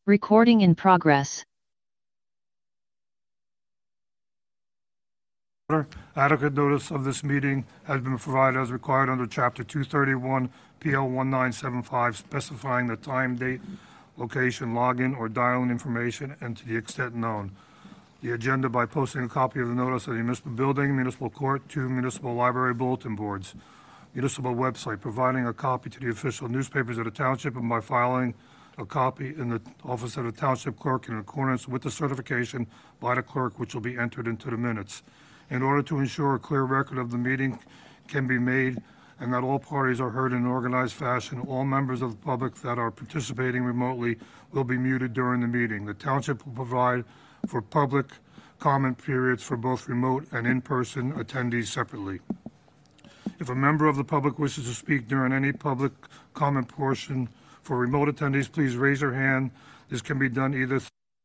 Recording in progress. Adequate notice of this meeting has been provided as required under Chapter 231 PL 1975, specifying the time, date, location, login, or dial-in information, and to the extent known. The agenda by posting a copy of the notice at the municipal building, municipal court, 2 municipal library bulletin boards, municipal website, providing a copy to the official newspapers of the township, and by filing a copy in the office of the township clerk in accordance with the certification by the clerk, which will be entered into the minutes. In order to ensure a clear record of the meeting can be made and that all parties are heard in an organized fashion, all members of the public that are participating remotely will be muted during the meeting. The township will provide for public comment periods for both remote and in-person attendees separately. If a member of the public wishes to speak during any public comment portion for remote attendees, please raise your hand. This can be done either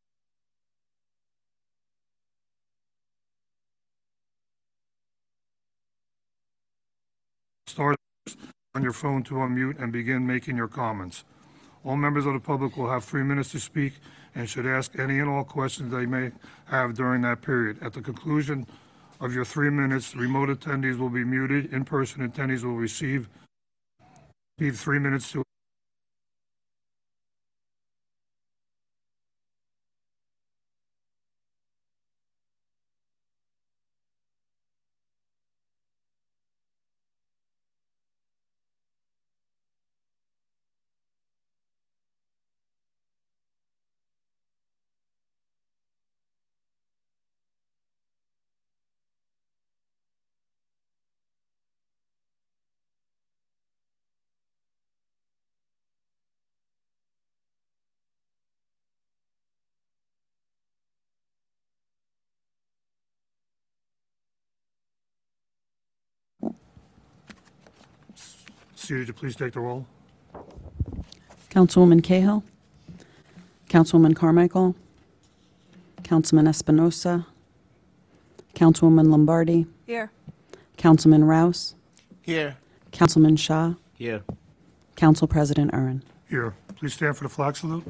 start on your phone to unmute and begin making your comments. All members of the public will have 3 minutes to speak and should ask any and all questions they may have during that period. At the conclusion of your 3 minutes, remote attendees will be muted. In-person attendees will receive 3 minutes to Would you please take the roll? Councilwoman Cahill, Councilwoman Carmichael, Councilman Espinosa, Councilwoman Lombardi. Here. Councilman Rouse. Here. Councilman Shaw. Here. Council President Aaron. Here. Please stand for the flag salute.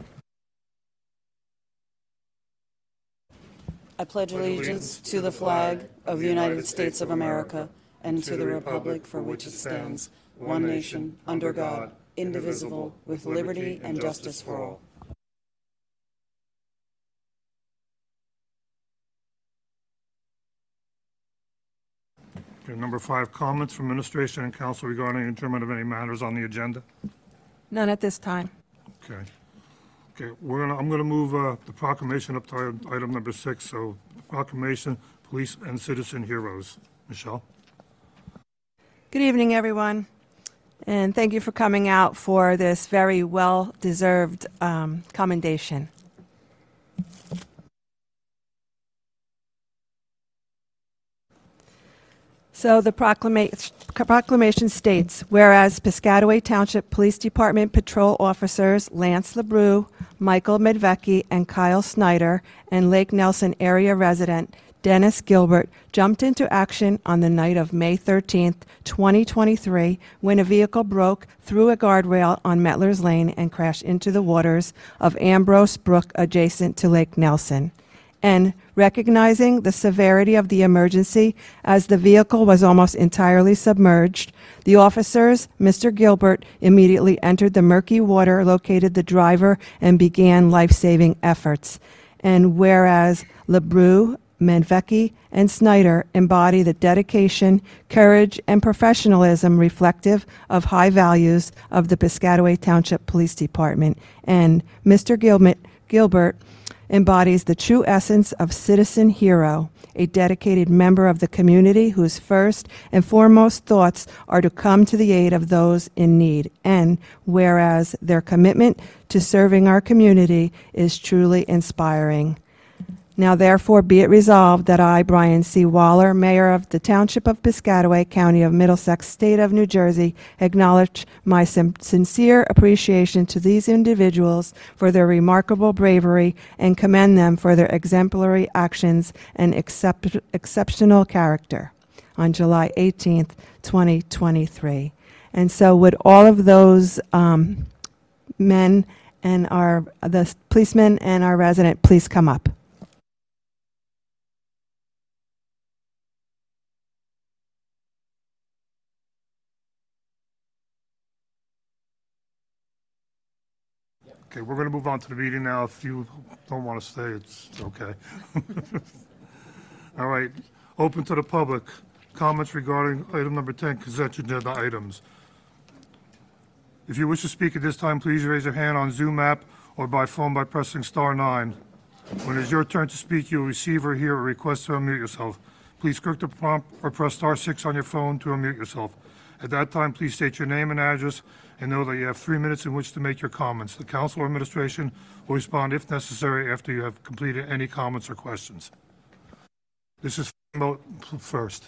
I pledge allegiance to the flag of the United States of America and to the republic for which it stands, one nation, under God, indivisible, with liberty and justice for all. Okay, number 5, comments from administration and council regarding adjournment of any matters on the agenda. None at this time. Okay. Okay, I'm gonna move the proclamation up to item number 6. So, proclamation, police and citizen heroes. Michelle. Good evening, everyone, and thank you for coming out for this very well-deserved commendation. So the proclamation states, whereas Piscataway Township Police Department patrol officers Lance LeBrew, Michael Medvecki, and Kyle Snyder, and Lake Nelson area resident Dennis Gilbert jumped into action on the night of May 13th, 2023, when a vehicle broke through a guardrail on Metlers Lane and crashed into the waters of Ambrose Brook adjacent to Lake Nelson. And recognizing the severity of the emergency as the vehicle was almost entirely submerged, the officers, Mr. Gilbert, immediately entered the murky water, located the driver, and began life-saving efforts. And whereas LeBrew, Medvecki, and Snyder embody the dedication, courage, and professionalism reflective of high values of the Piscataway Township Police Department, and Mr. Gilbert embodies the true essence of citizen hero, a dedicated member of the community whose first and foremost thoughts are to come to the aid of those in need. And whereas their commitment to serving our community is truly inspiring. Now, therefore, be it resolved that I, Brian C. Waller, Mayor of the Township of Piscataway, County of Middlesex, State of New Jersey, acknowledge my sincere appreciation to these individuals for their remarkable bravery and commend them for their exemplary actions and exceptional character on July 18th, 2023. And so would all of those men and the policeman and our resident please come up. Okay, we're going to move on to the meeting now. If you don't want to stay, it's okay. All right, open to the public. Comments regarding item number 10, consent agenda items. If you wish to speak at this time, please raise your hand on Zoom app or by phone by pressing star 9. When it is your turn to speak, you'll receive or hear a request to unmute yourself. Please click the prompt or press star 6 on your phone to unmute yourself. At that time, please state your name and address and know that you have 3 minutes in which to make your comments. The council or administration will respond if necessary after you have completed any comments or questions. This is remote first.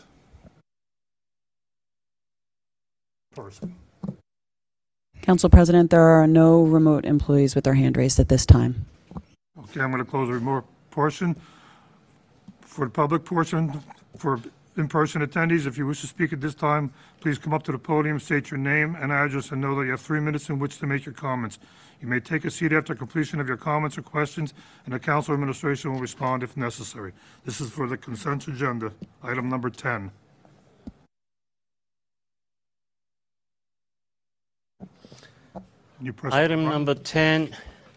Council President, there are no remote employees with their hand raised at this time. Okay, I'm going to close the remote portion. For the public portion, for in-person attendees, if you wish to speak at this time, please come up to the podium, state your name and address, and know that you have 3 minutes in which to make your comments. You may take a seat after completion of your comments or questions, and the council administration will respond if necessary. This is for the consent agenda, item number 10. You press Item number 10,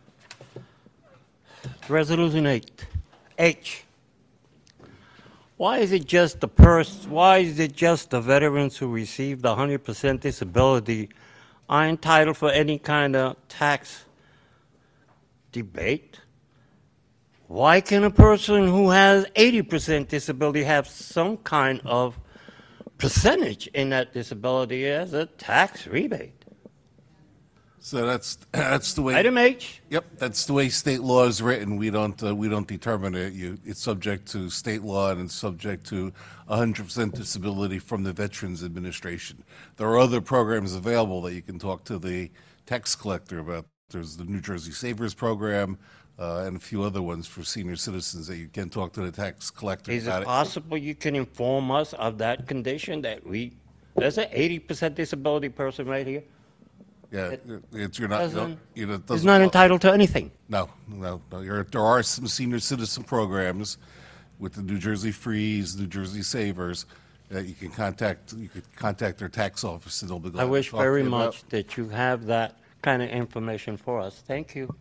Resolution 8, H. Why is it just the veterans who received 100% disability are entitled for any kind of tax debate? Why can a person who has 80% disability have some kind of percentage in that disability as a tax rebate? So that's the way. Item H. Yep, that's the way state law is written. We don't determine it. It's subject to state law and it's subject to 100% disability from the Veterans Administration. There are other programs available that you can talk to the tax collector about. There's the New Jersey Savers Program and a few other ones for senior citizens that you can talk to the tax collector Is about it possible you can inform us of that condition that there's an 80% disability person right here? Yeah, you're not. It Is not entitled to anything. No. There are some senior citizen programs with the New Jersey Freeze, New Jersey Savers that you can contact. You could contact their tax office, and they'll be glad I to wish talk to very you about. much that you have that kind of information for us. Thank you.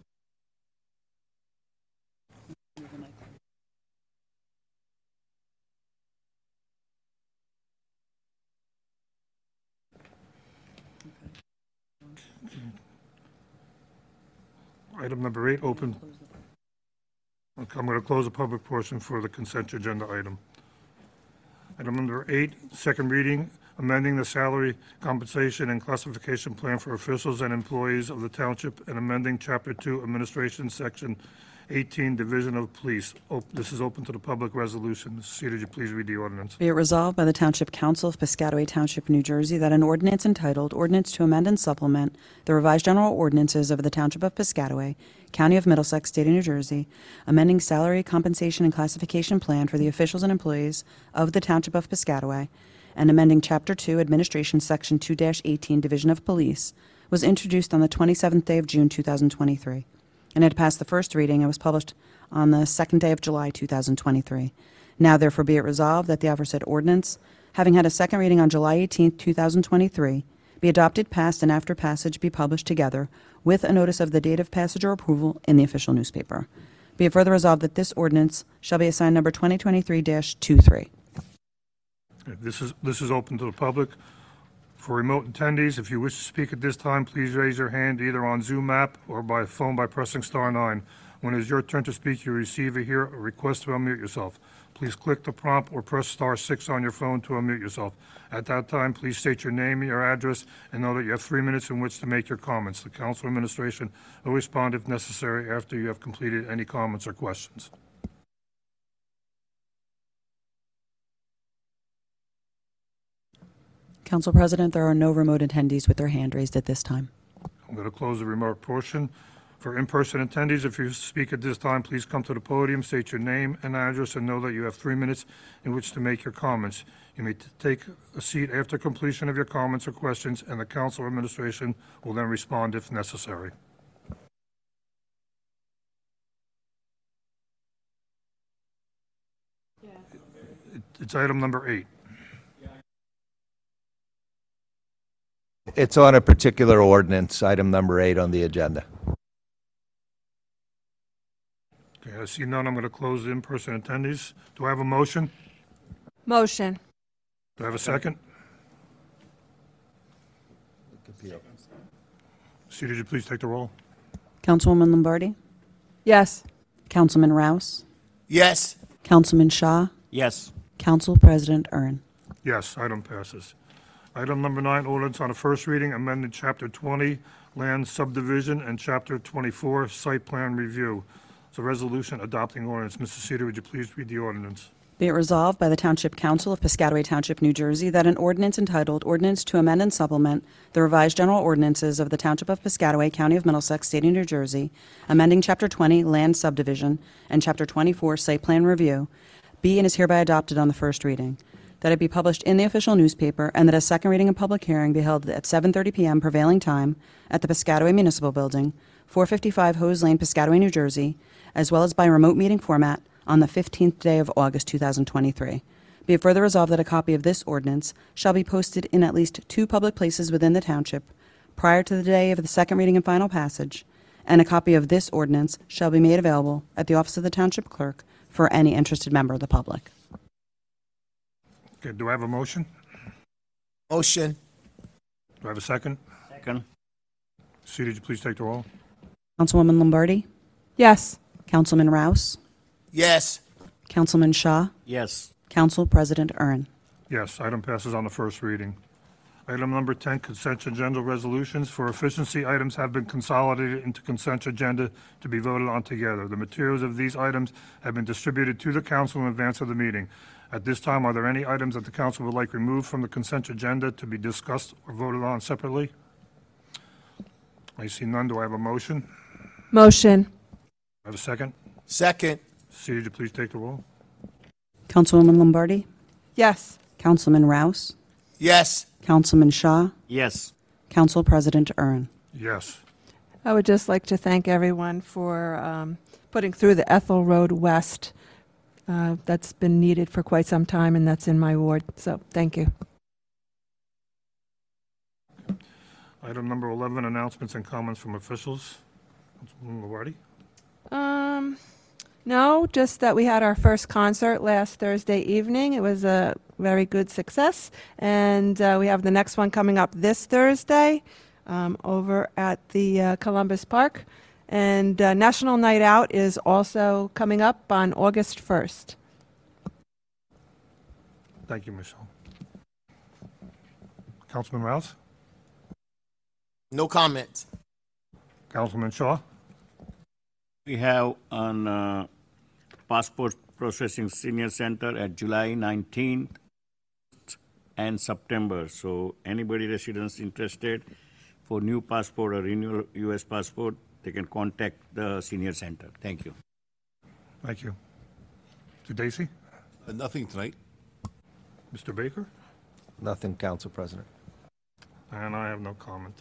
Item number 8, open. Okay, I'm going to close the public portion for the consent agenda item. Item number 8, second reading, amending the salary, compensation, and classification plan for officials and employees of the township and amending Chapter 2 Administration, Section 18, Division of Police. This is open to the public resolution. Mrs. Seated, you please read the ordinance. Be it resolved by the Township Council of Piscataway Township, New Jersey, that an ordinance entitled Ordinance to Amend and Supplement the Revised General Ordinances of the Township of Piscataway, County of Middlesex, State of New Jersey, amending salary, compensation, and classification plan for the officials and employees of the Township of Piscataway, and amending Chapter 2 Administration, Section 2-18, Division of Police, was introduced on the 27th day of June 2023. And had passed the first reading and was published on the 2nd day of July 2023. Now therefore be it resolved that the aforesaid ordinance, having had a second reading on July 18, 2023, be adopted, passed, and after passage be published together with a notice of the date of passage or approval in the official newspaper. Be it further resolved that this ordinance shall be assigned number 2023-23. This is open to the public. For remote attendees, if you wish to speak at this time, please raise your hand either on Zoom app or by phone by pressing star 9. When it is your turn to speak, you receive a request to unmute yourself. Please click the prompt or press star 6 on your phone to unmute yourself. At that time, please state your name, your address, and know that you have 3 minutes in which to make your comments. The council administration will respond if necessary after you have completed any comments or questions. Council President, there are no remote attendees with their hand raised at this time. I'm going to close the remote portion. For in-person attendees, if you speak at this time, please come to the podium, state your name and address, and know that you have 3 minutes in which to make your comments. You may take a seat after completion of your comments or questions, and the council administration will then respond if necessary. It's item number 8. It's on a particular ordinance, item number 8 on the agenda. Okay, I see none. I'm going to close the in-person attendees. Do I have a motion? Motion. Do I have a second? C, did you please take the roll? Councilwoman Lombardi, Yes. Councilman Rouse, Yes. Councilman Shaw, Yes. Council President Ern. Yes, item passes. Item number 9, ordinance on a first reading, amended Chapter 20, Land Subdivision, and Chapter 24, Site Plan Review. It's a resolution adopting ordinance. Mr. Cedar, would you please read the ordinance? Be it resolved by the Township Council of Piscataway Township, New Jersey, that an ordinance entitled Ordinance to Amend and Supplement the Revised General Ordinances of the Township of Piscataway, County of Middlesex, State of New Jersey, amending Chapter 20, Land Subdivision, and Chapter 24, Site Plan Review, be and is hereby adopted on the first reading, that it be published in the official newspaper, and that a second reading and public hearing be held at 7:30 p.m. prevailing time at the Piscataway Municipal Building, 455 Hose Lane, Piscataway, New Jersey, as well as by remote meeting format on the 15th day of August 2023. Be it further resolved that a copy of this ordinance shall be posted in at least 2 public places within the township prior to the day of the second reading and final passage, and a copy of this ordinance shall be made available at the office of the township clerk for any interested member of the public. Okay, do I have a motion? Motion. Do I have a second? Second. C, did you please take the roll? Councilwoman Lombardi, Yes. Councilman Rouse, Yes. Councilman Shaw, Yes. Council President Ern. Yes, item passes on the first reading. Item number 10, consent agenda resolutions. For efficiency, items have been consolidated into consent agenda to be voted on together. The materials of these items have been distributed to the council in advance of the meeting. At this time, are there any items that the council would like removed from the consent agenda to be discussed or voted on separately? I see none. Do I have a motion? Motion. Do I have a second? Second. C, did you please take the roll? Councilwoman Lombardi, Yes. Councilman Rouse, Yes. Councilman Shaw, Yes. Council President Ern. Yes. I would just like to thank everyone for putting through the Ethel Road West. That's been needed for quite some time, and that's in my ward. So thank you. Item number 11, announcements and comments from officials. Councilwoman Lombardi? No, just that we had our first concert last Thursday evening. It was a very good success. And we have the next one coming up this Thursday over at the Columbus Park. And National Night Out is also coming up on August 1st. Thank you, Michelle. Councilman Rouse? No comments. Councilman Shaw? We have on Passport Processing Senior Center at July 19th and September. So anybody residents interested for new passport or renewal U.S. passport, they can contact the senior center. Thank you. Thank you. Mr. Dacey? Nothing tonight. Mr. Baker? Nothing, Council President. And I have no comment.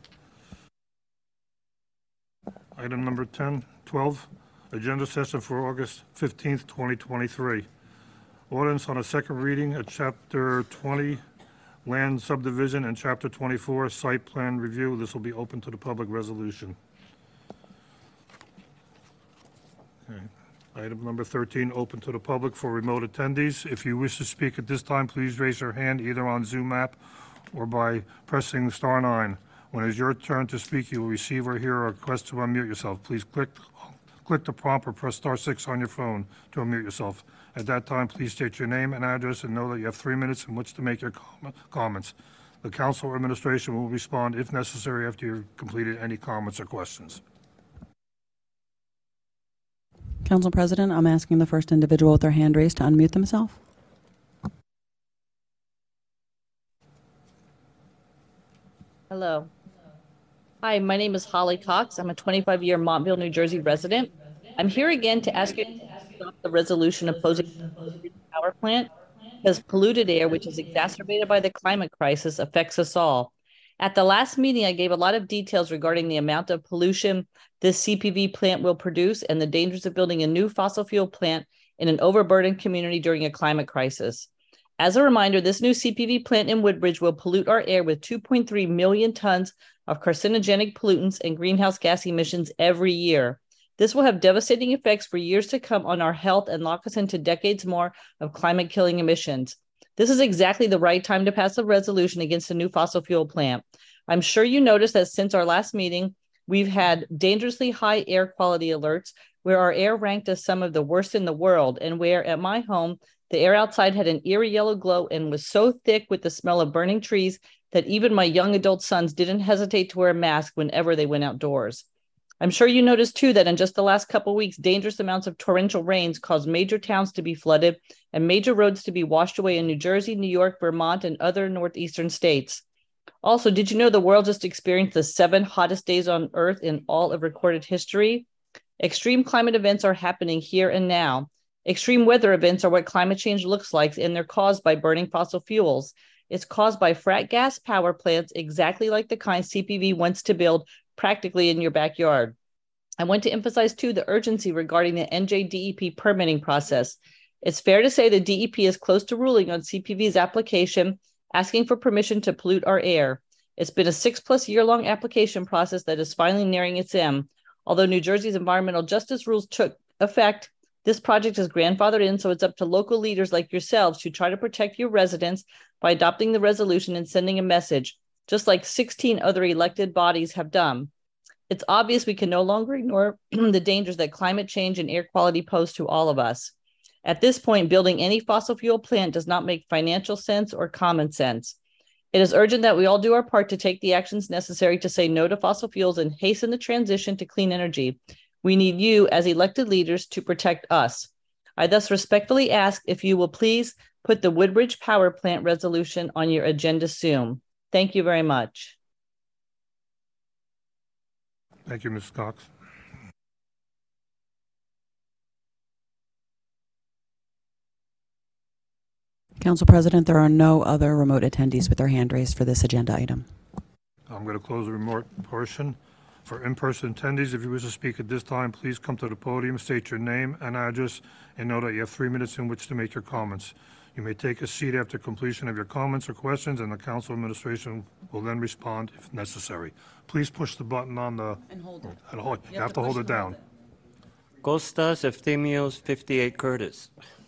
Item number 12, agenda session for August 15th, 2023. Ordinance on a second reading at Chapter 20, Land Subdivision, and Chapter 24, Site Plan Review. This will be open to the public resolution. Okay. Item number 13, open to the public for remote attendees. If you wish to speak at this time, please raise your hand either on Zoom app or by pressing *9. When it's your turn to speak, you will receive or hear a request to unmute yourself. Please click the prompt or press *6 on your phone to unmute yourself. At that time, please state your name and address and know that you have 3 minutes in which to make your comments. The council or administration will respond if necessary after you've completed any comments or questions. Council President, I'm asking the first individual with their hand raised to unmute themselves. Hello. Hi, my name is Holly Cox. I'm a 25-year Montville, New Jersey resident. I'm here again to ask you to stop the resolution opposing the power plant because polluted air, which is exacerbated by the climate crisis, affects us all. At the last meeting, I gave a lot of details regarding the amount of pollution this CPV plant will produce and the dangers of building a new fossil fuel plant in an overburdened community during a climate crisis. As a reminder, this new CPV plant in Woodbridge will pollute our air with 2.3 million tons of carcinogenic pollutants and greenhouse gas emissions every year. This will have devastating effects for years to come on our health and lock us into decades more of climate-killing emissions. This is exactly the right time to pass a resolution against a new fossil fuel plant. I'm sure you noticed that since our last meeting, we've had dangerously high air quality alerts where our air ranked as some of the worst in the world, and where at my home, the air outside had an eerie yellow glow and was so thick with the smell of burning trees that even my young adult sons didn't hesitate to wear a mask whenever they went outdoors. I'm sure you noticed too that in just the last couple of weeks, dangerous amounts of torrential rains caused major towns to be flooded and major roads to be washed away in New Jersey, New York, Vermont, and other northeastern states. Also, did you know the world just experienced the 7 hottest days on Earth in all of recorded history? Extreme climate events are happening here and now. Extreme weather events are what climate change looks like, and they're caused by burning fossil fuels. It's caused by frack gas power plants, exactly like the kind CPV wants to build practically in your backyard. I want to emphasize, too, the urgency regarding the NJDEP permitting process. It's fair to say the DEP is close to ruling on CPV's application, asking for permission to pollute our air. It's been a 6+ year-long application process that is finally nearing its end. Although New Jersey's environmental justice rules took effect, this project is grandfathered in, so it's up to local leaders like yourselves to try to protect your residents by adopting the resolution and sending a message, just like 16 other elected bodies have done. It's obvious we can no longer ignore the dangers that climate change and air quality pose to all of us. At this point, building any fossil fuel plant does not make financial sense or common sense. It is urgent that we all do our part to take the actions necessary to say no to fossil fuels and hasten the transition to clean energy. We need you as elected leaders to protect us. I thus respectfully ask if you will please put the Woodbridge Power Plant resolution on your agenda soon. Thank you very much. Thank you, Ms. Cox. Council President, there are no other remote attendees with their hand raised for this agenda item. I'm going to close the remote portion. For in-person attendees, if you wish to speak at this time, please come to the podium, state your name and address, and know that you have 3 minutes in which to make your comments. You may take a seat after completion of your comments or questions, and the council administration will then respond if necessary. Please push the button on the... And hold it. You have to hold it down. Costas Efthymios, 58 Curtis.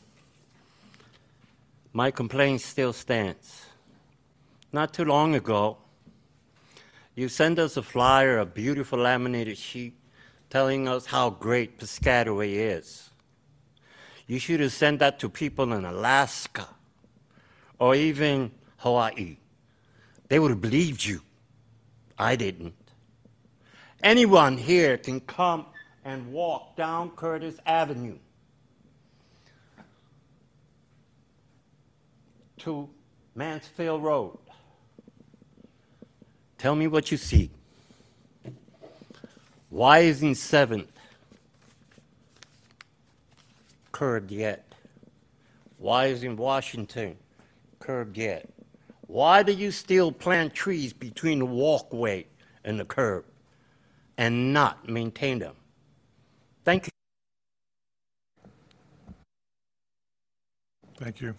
My complaint still stands. Not too long ago, you sent us a flyer, a beautiful laminated sheet, telling us how great Piscataway is. You should have sent that to people in Alaska or even Hawaii. They would have believed you. I didn't. Anyone here can come and walk down Curtis Avenue to Mansfield Road. Tell me what you see. Why isn't 7th curbed yet? Why isn't Washington curbed yet? Why do you still plant trees between the walkway and the curb and not maintain them? Thank you. Thank you.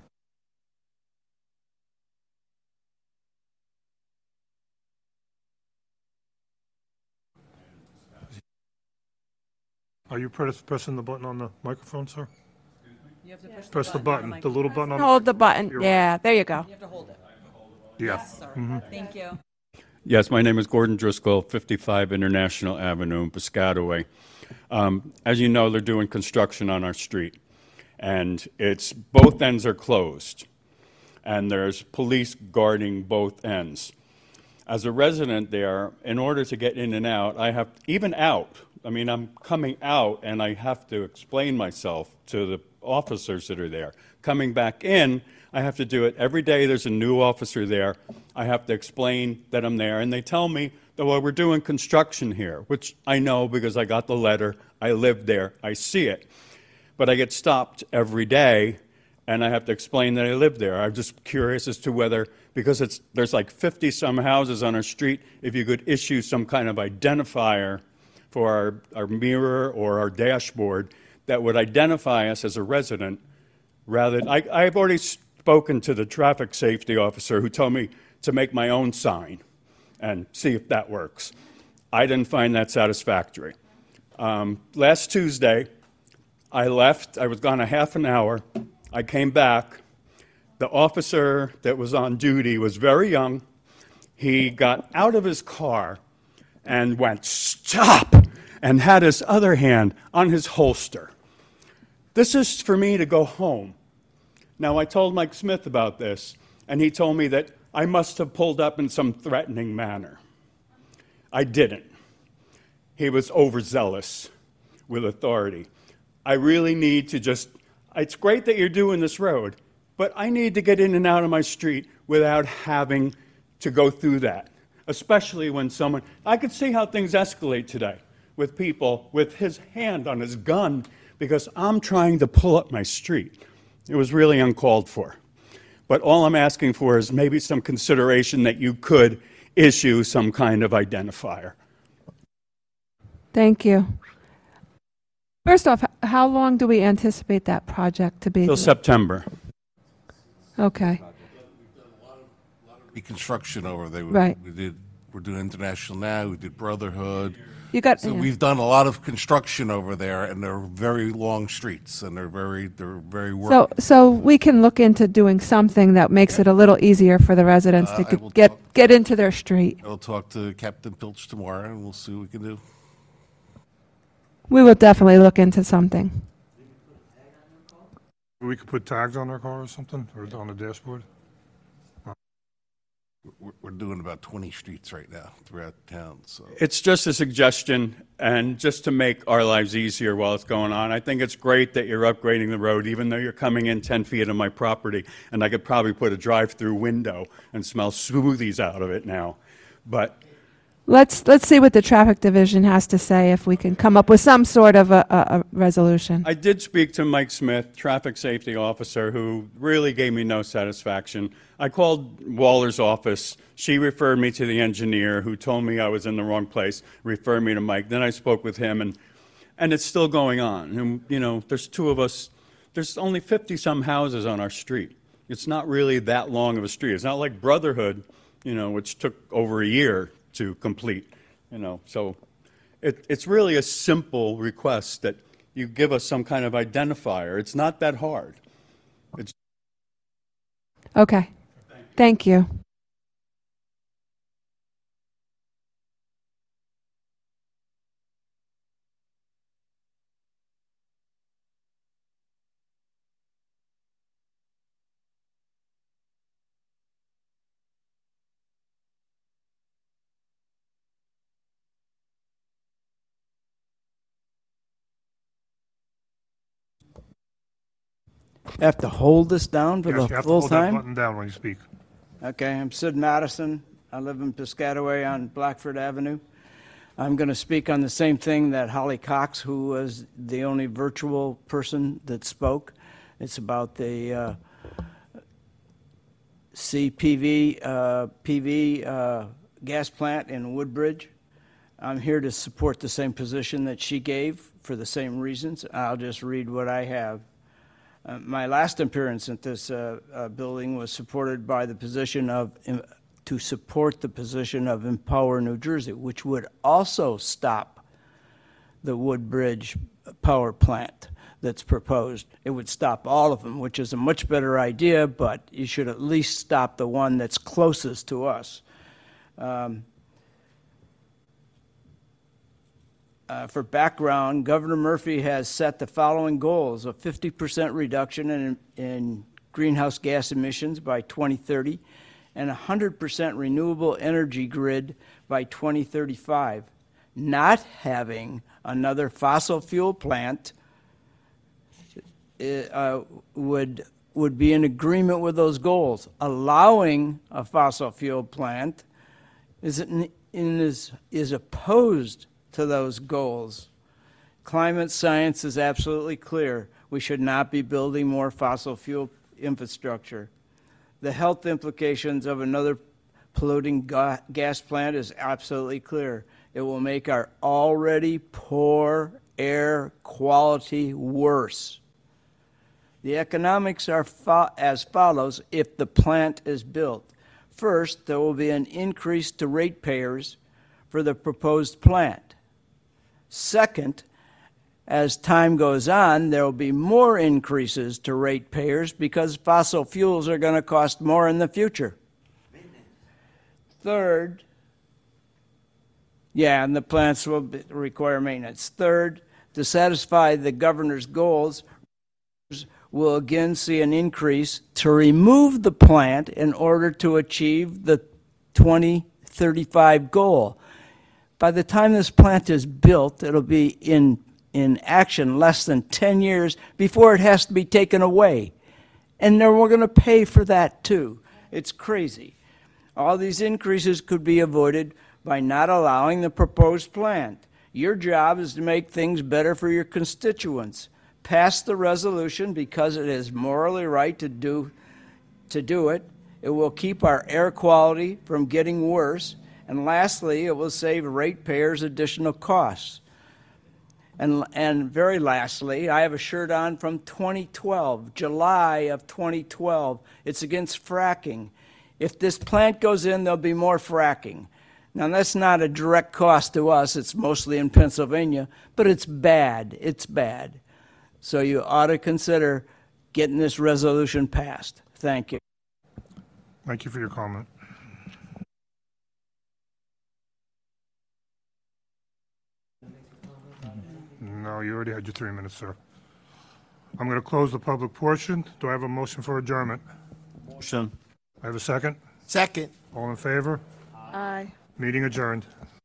Are you pressing the button on the microphone, sir? You have to Press the button, the little button on the... Hold the button. You're Yeah, there you go. You have to hold it. Yeah. Sir. Thank you. Yes, my name is Gordon Driscoll, 55 International Avenue in Piscataway. As you know, they're doing construction on our street, and it's both ends are closed, and there's police guarding both ends. As a resident there, in order to get in and out, I have, even out, I mean, I'm coming out and I have to explain myself to the officers that are there. Coming back in, I have to do it every day. There's a new officer there. I have to explain that I'm there, and they tell me that, well, we're doing construction here, which I know because I got the letter. I live there. I see it. But I get stopped every day, and I have to explain that I live there. I'm just curious as to whether, because there's like 50-some houses on our street, if you could issue some kind of identifier for our mirror or our dashboard that would identify us as a resident rather. I've already spoken to the traffic safety officer who told me to make my own sign and see if that works. I didn't find that satisfactory. Last Tuesday, I left. I was gone a half an hour. I came back. The officer that was on duty was very young. He got out of his car and went, "Stop!" and had his other hand on his holster. This is for me to go home. Now, I told Mike Smith about this, and he told me that I must have pulled up in some threatening manner. I didn't. He was overzealous with authority. I really need to it's great that you're doing this road, but I need to get in and out of my street without having to go through that, especially when I could see how things escalate today with people with his hand on his gun because I'm trying to pull up my street. It was really uncalled for. But all I'm asking for is maybe some consideration that you could issue some kind of identifier. Thank you. First off, how long do we anticipate that project to be? Till September. Okay. Reconstruction over there. Right. We're doing International now. We did Brotherhood. So we've done a lot of construction over there, and they're very long streets, and they're very work. So we can look into doing something that makes it a little easier for the residents to get into their street. I'll talk to Captain Pilch tomorrow, and we'll see what we can do. We will definitely look into something. We could put tags on their car or something, or on the dashboard? We're doing about 20 streets right now throughout town. So It's just a suggestion, and just to make our lives easier while it's going on. I think it's great that you're upgrading the road, even though you're coming in 10 feet of my property, and I could probably put a drive-through window and smell smoothies out of it now. But Let's see what the traffic division has to say, if we can come up with some sort of a resolution. I did speak to Mike Smith, traffic safety officer, who really gave me no satisfaction. I called Waller's office. She referred me to the engineer, who told me I was in the wrong place, referred me to Mike. Then I spoke with him, and it's still going on. And, there's two of us. There's only 50-some houses on our street. It's not really that long of a street. It's not like Brotherhood, which took over a year to complete, So it's really a simple request that you give us some kind of identifier. It's not that hard. Okay. Thank you. I have to hold this down for Yes, the you have to full hold that time? button down when you speak. Okay, I'm Sid Madison. I live in Piscataway on Blackford Avenue. I'm going to speak on the same thing that Holly Cox, who was the only virtual person that spoke. It's about the CPV gas plant in Woodbridge. I'm here to support the same position that she gave for the same reasons. I'll just read what I have. My last appearance at this building was supported by the position to support the position of Empower New Jersey, which would also stop the Woodbridge power plant that's proposed. It would stop all of them, which is a much better idea, but you should at least stop the one that's closest to us. For background, Governor Murphy has set the following goals: a 50% reduction in greenhouse gas emissions by 2030 and 100% renewable energy grid by 2035. Not having another fossil fuel plant would be in agreement with those goals. Allowing a fossil fuel plant is opposed to those goals. Climate science is absolutely clear. We should not be building more fossil fuel infrastructure. The health implications of another polluting gas plant is absolutely clear. It will make our already poor air quality worse. The economics are as follows if the plant is built. First, there will be an increase to ratepayers for the proposed plant. Second, as time goes on, there will be more increases to ratepayers because fossil fuels are going to cost more in the future. Third, and the plants will require maintenance. Third, to satisfy the governor's goals, will again see an increase to remove the plant in order to achieve the 2035 goal. By the time this plant is built, it'll be in action less than 10 years before it has to be taken away. And then we're going to pay for that too. It's crazy. All these increases could be avoided by not allowing the proposed plant. Your job is to make things better for your constituents. Pass the resolution because it is morally right to do it. It will keep our air quality from getting worse. And lastly, it will save ratepayers additional costs. And very lastly, I have a shirt on from 2012, July of 2012. It's against fracking. If this plant goes in, there'll be more fracking. Now, that's not a direct cost to us. It's mostly in Pennsylvania, but it's bad. It's bad. So you ought to consider getting this resolution passed. Thank you. Thank you for your comment. No, you already had your 3 minutes, sir. I'm going to close the public portion. Do I have a motion for adjournment? Motion. I have a second? Second. All in favor? Aye. Meeting adjourned.